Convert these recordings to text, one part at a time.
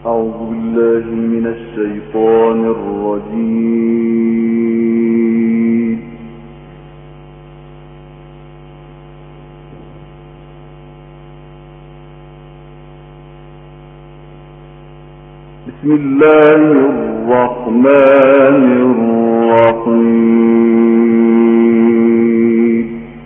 أعوذ بالله من الشيطان الرجيم. بسم الله الرحمن الرحيم.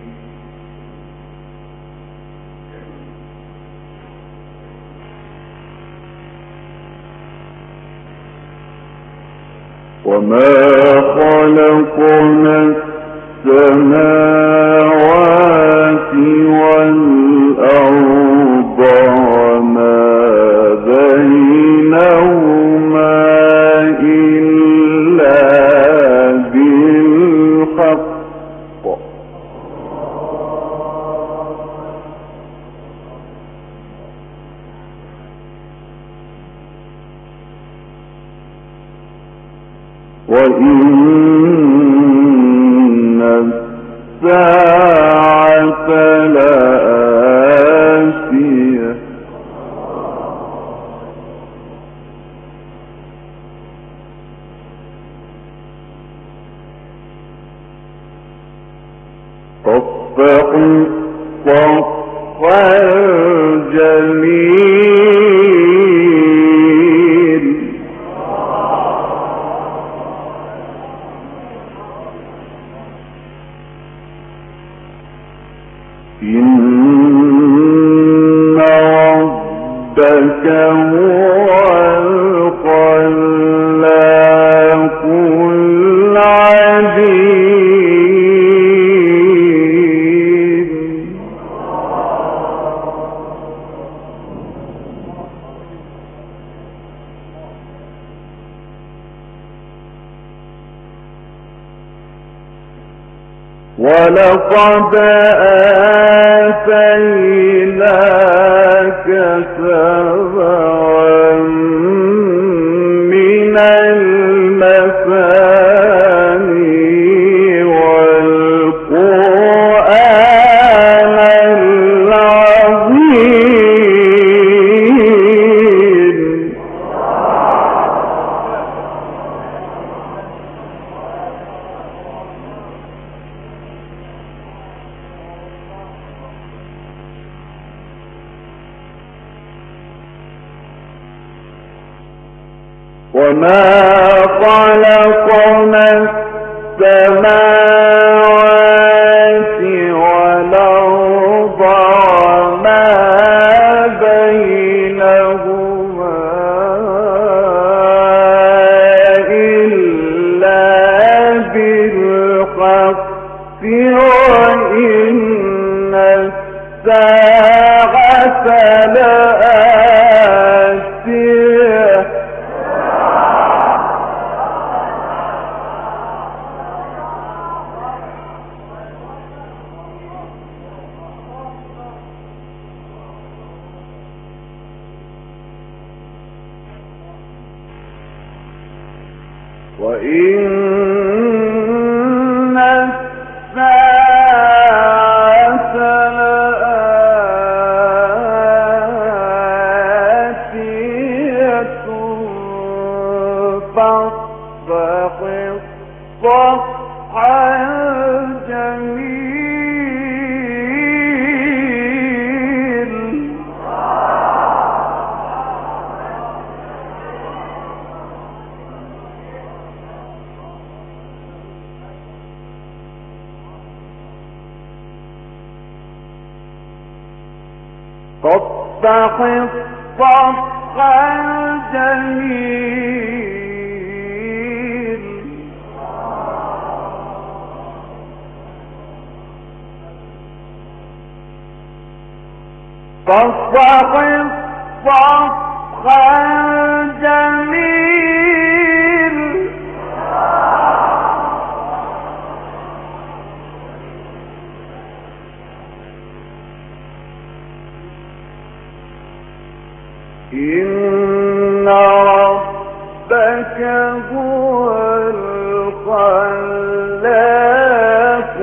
وما خلقنا السماوات والأرض وما بينهما إلا بالحق وإن الساعة لآتية تَصْفَحُ الصَّفْحَ الْجَمِيلَ إِنَّ رَبَّكَ هُوَ الْخَلَّاقُ الْعَلِيمُ. وَلَقَدْ آتَيْنَاكَ سَبْعًا مِنَ الْمَثَانِي وَالْقُرْآنَ الْعَظِيمَ. وما خلقنا السماوات والأرض وما بينهما إلا بالحق وإن الساعة لآتية وإن الساعة لآتية فاصفح الصفح الجميل فاصفح الصفح الجميل فاصفح الصفح الجميل إن ربك هو الخلاق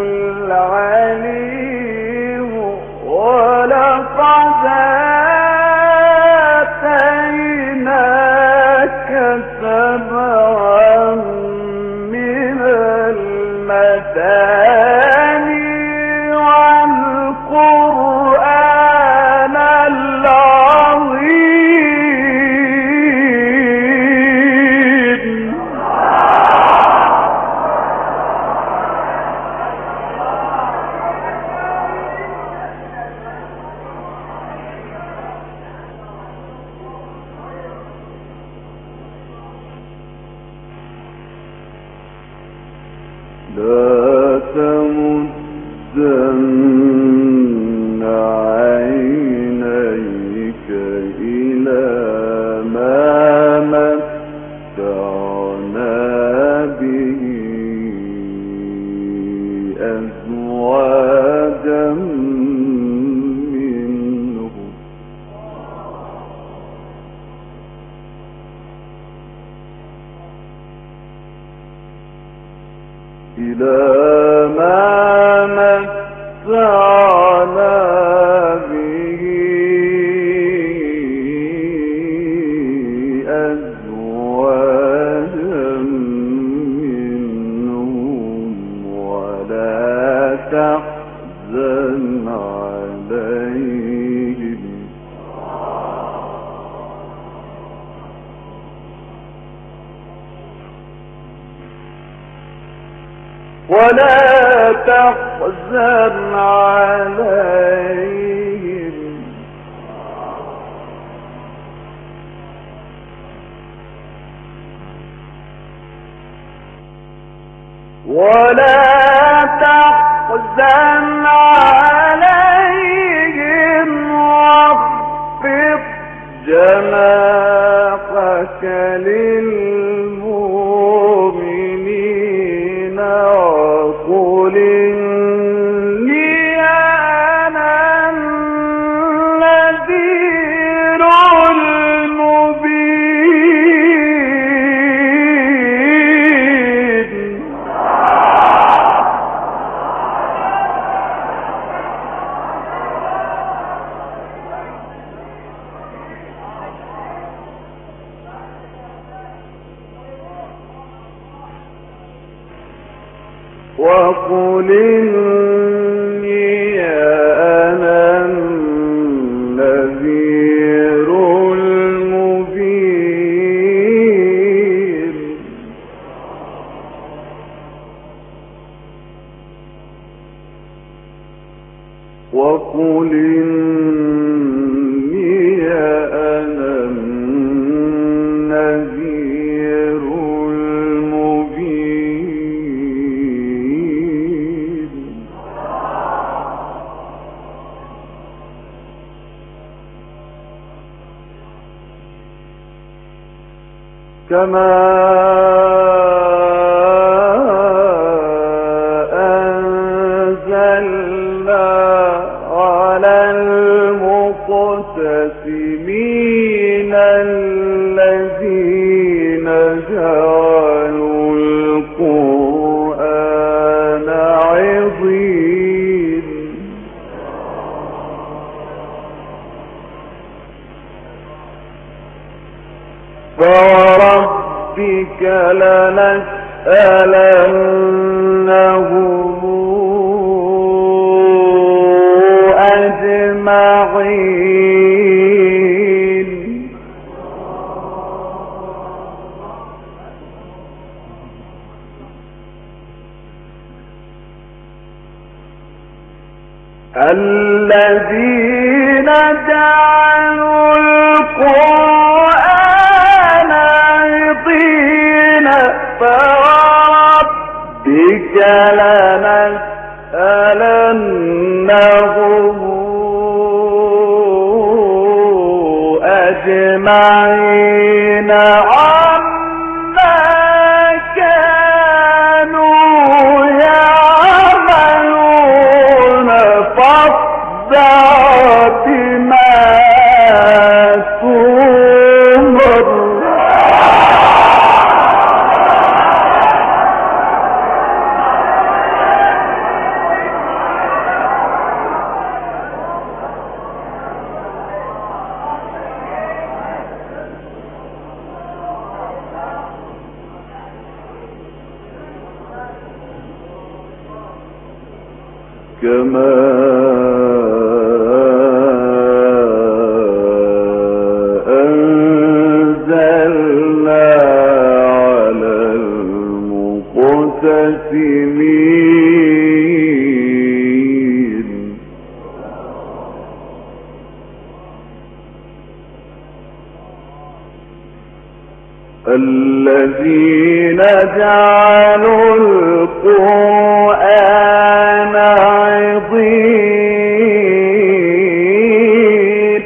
العليم. ولقد آتيناك لا تمدن عينيك إلى ما متعنا به أزواجا منهم إلى ما متعنا به أزواجا منهم ولا تحزن عليهم ولا تحزن عليهم ولا تحزن عليهم واخفض جناحك للمؤمنين وقل إني أنا النذير المبين وقل إني أنا النذير المبين وقل إني أنا النذير المبين كما أنزلنا على المقتسمين الذين جعلوا القرآن عضين فوربك لنسألنهم أجمعين الذين جعلوا القرآن عضين فوربك لنسألنهم أجمعين عما كانوا يعملون فاصدع بما تؤمر كما أنزلنا على المقتسمين الذين جعلوا القرآن عضين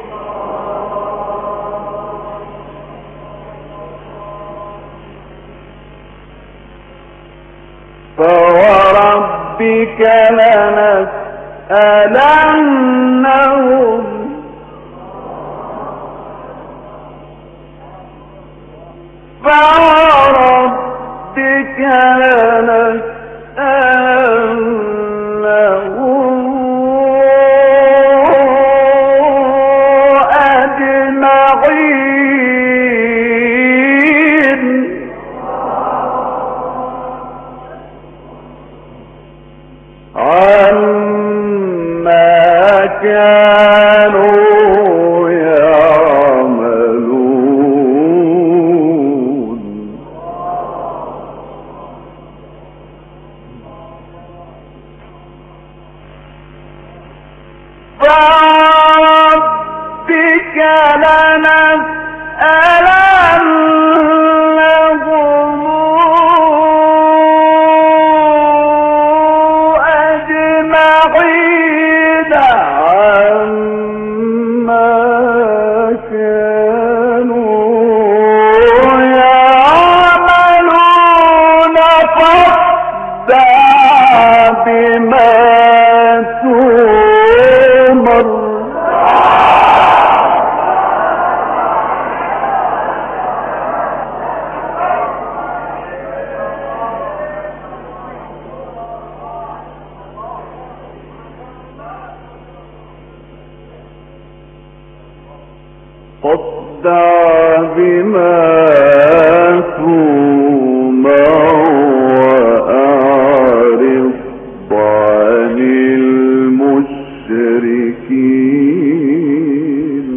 فوربك لنسألنهم فوربك لنسألنهم أجمعين عما كانوا فربك لنسألنهم أجمعين عما كانوا يعملون فاصدع بما تؤمر فاصدع بما تؤمر وأعرض عن المشركين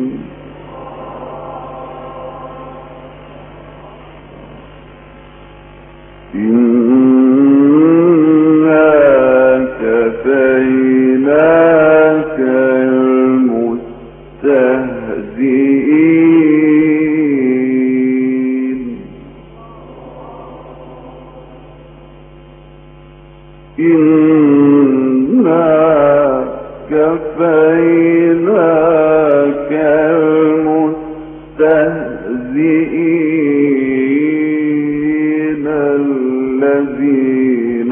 إنا كفيناك المستهزئين إنا كفيناك المستهزئين الذين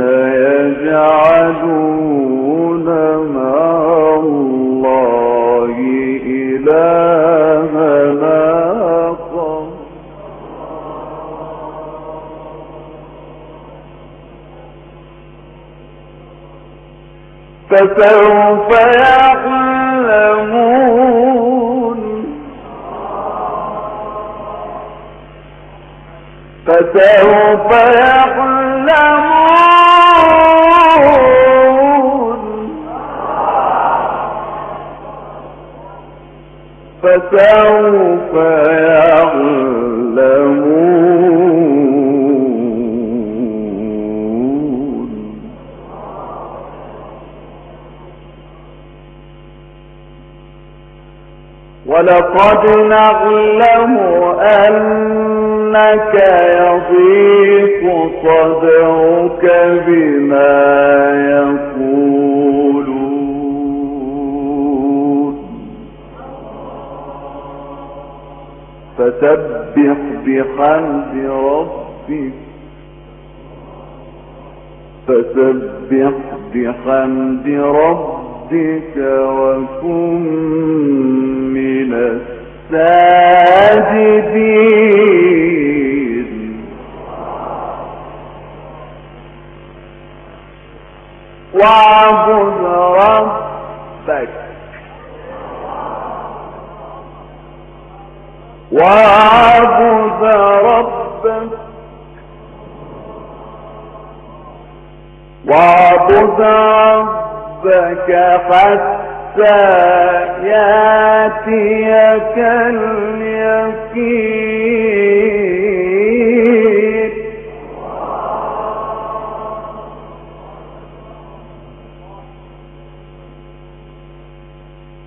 يجعلون مع الله إلهنا آخر فسوف يعلمون فسوف يعلمون فسوف يعلمون ولقد نعلم أنك يضيق صدرك بما يقولون فسبح بحمد ربك وكن من الساجدين واعبد ربك حتى يأتيك اليقين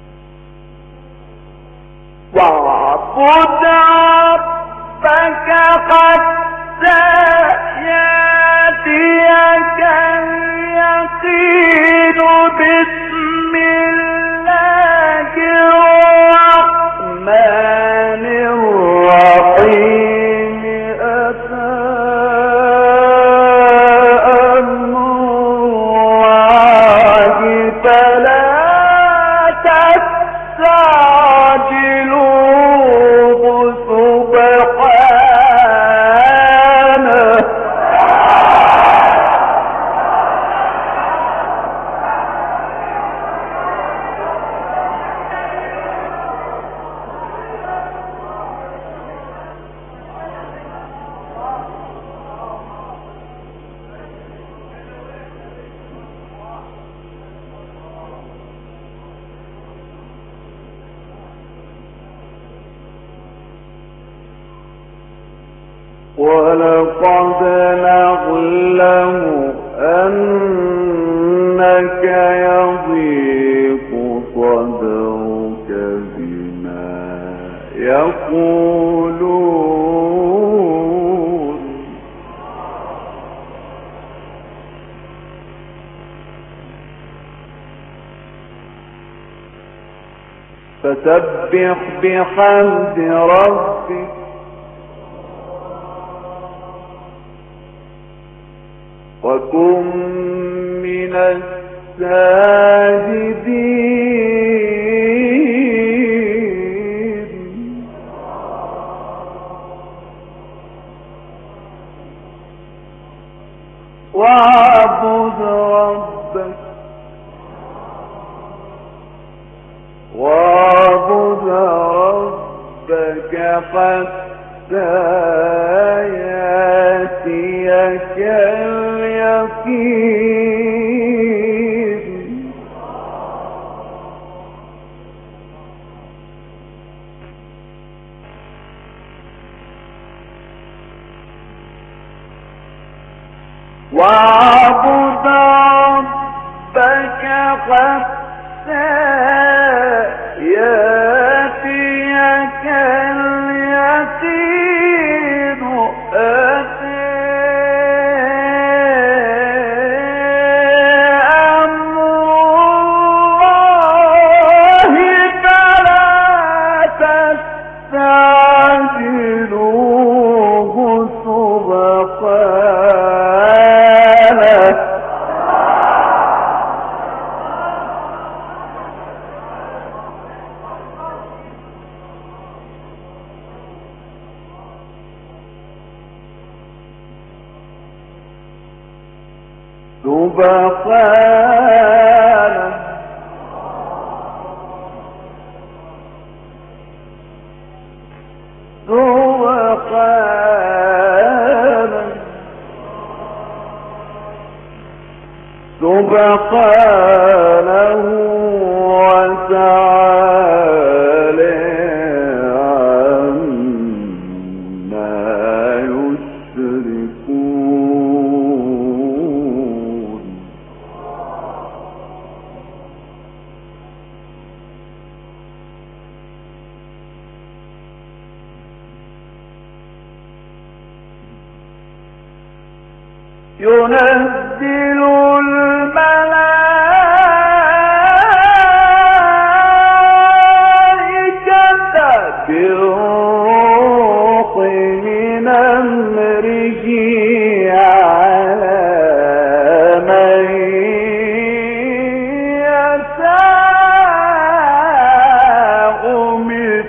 واعبد ربك ولقد نعلم أنك يضيق صدرك بما يقولون فسبح بحمد ربك وكن من الساجدين واعبد ربك حتى يأتيك اليقين واعبد ربك حتى يأتيك اليقين سبحانه وتعالى عما يشركون ينزل الملائكة بالروح من أمره على من يشاء من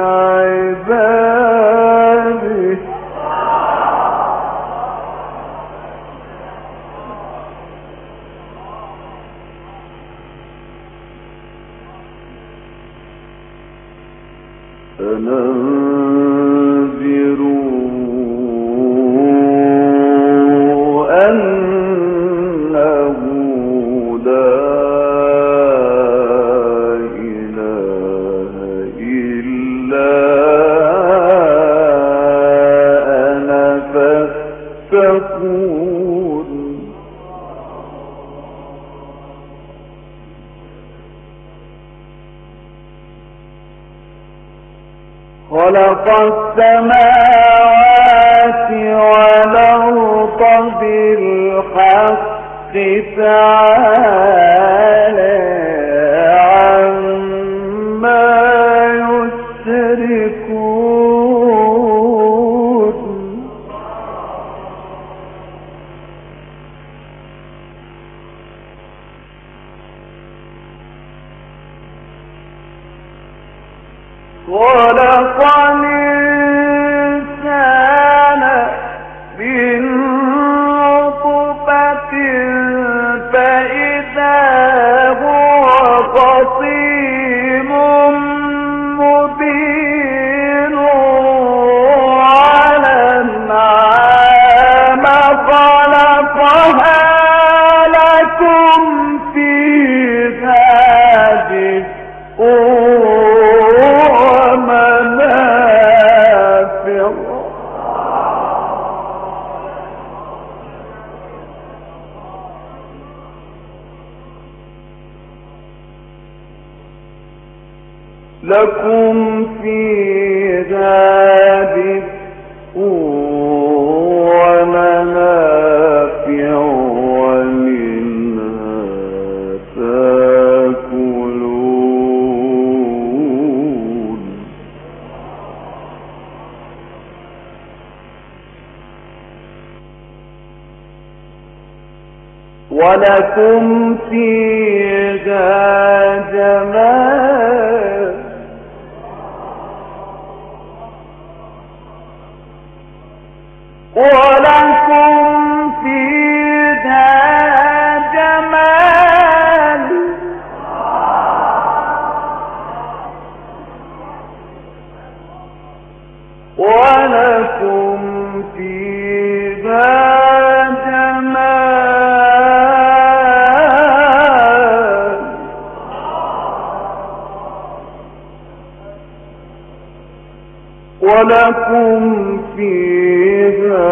عباده فننذروا أنه لا إله إلا أنا فاتقون خلق السماوات والأرض بالحق تعالى عما يشركون خلق الإنسان من نطفة فإذا هو خصيم مبين وَالْأَنْعَامَ خلقها لكم فيها دفء ومنافع لكم فيها دفء ومنافع ومنها تاكلون ولكم فيها جمال ولكم فيها جمال ولكم فيها جمال ولكم فيها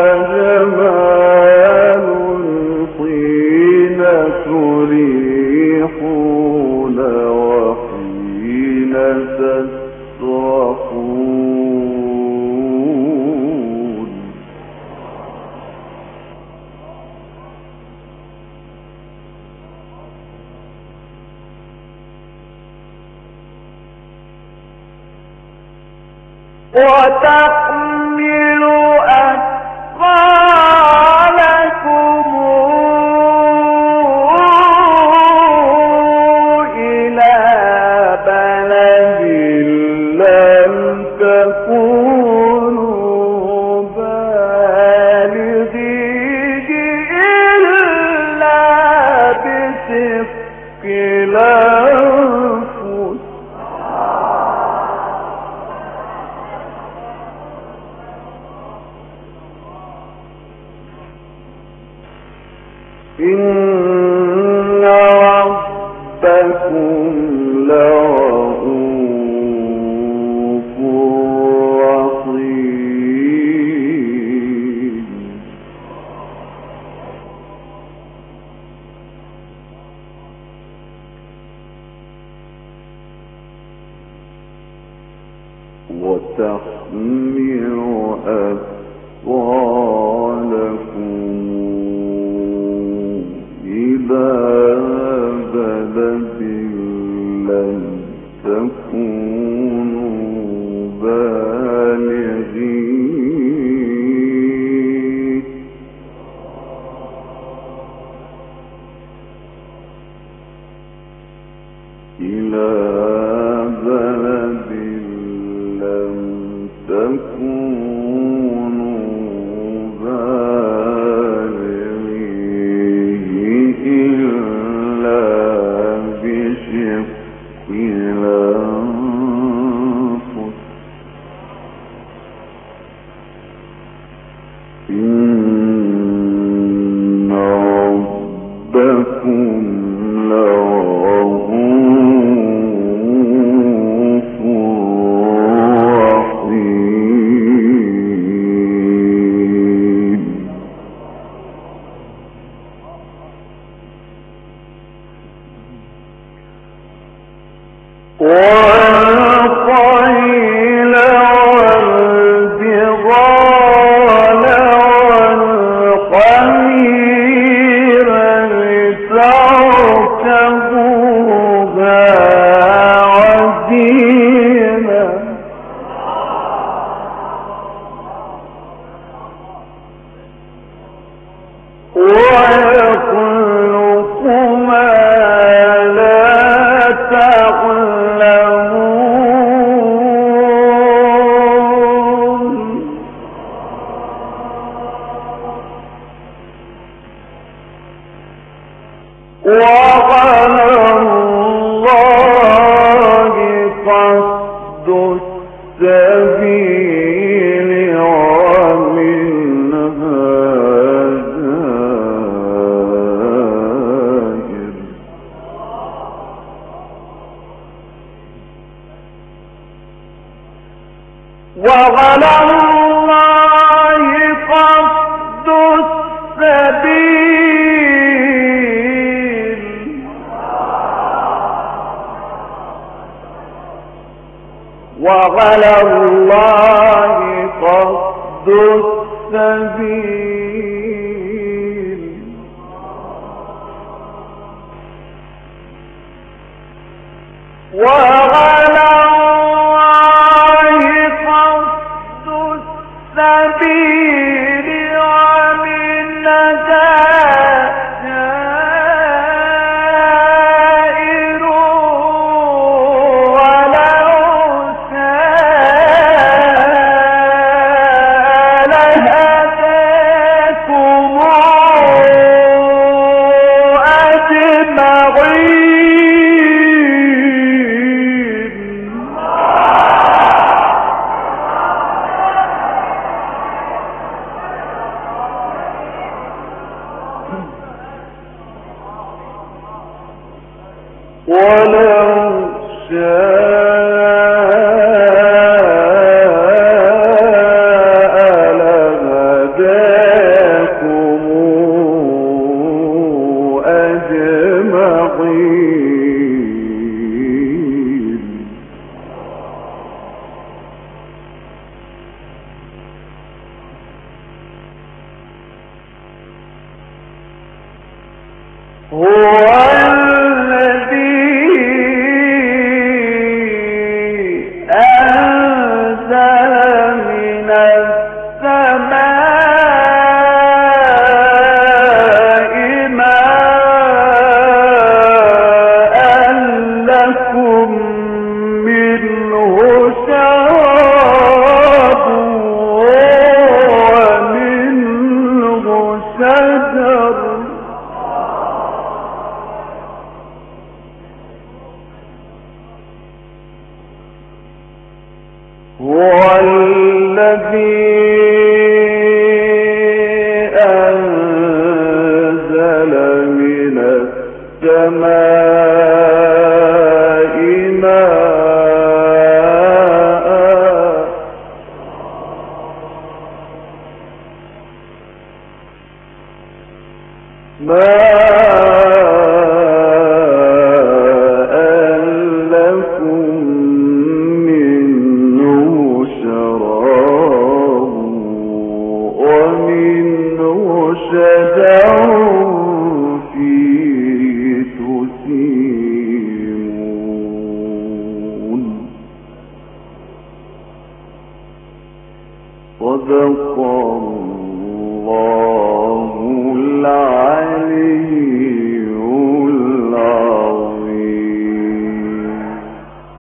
جمال حين تريحون وحين تسرحون وتحمل أثقالكم إلى بلد لم تكونوا بالغيه إلا بشق الأنفس إن ربكم لرؤوف رحيم وتحمل أثقالكم إلى بلد لم تكونوا بالغيه إلى بلد لم تكونوا بالغيه إلا بشق الأنفس إن ربكم لرؤوف رحيم والخيل والبغال والحمير لتركبوها وزينة ويخلق ما لا تعلمون وعلى الله قصد السبيل ومنها زاجر وعلى الله قصد السبيل وعلى الله قصد السبيل وعلى الله قصد السبيل ومن جائر ولو سال هداكم ولو شاء لهداكم أجمعين هو صدق الله العليم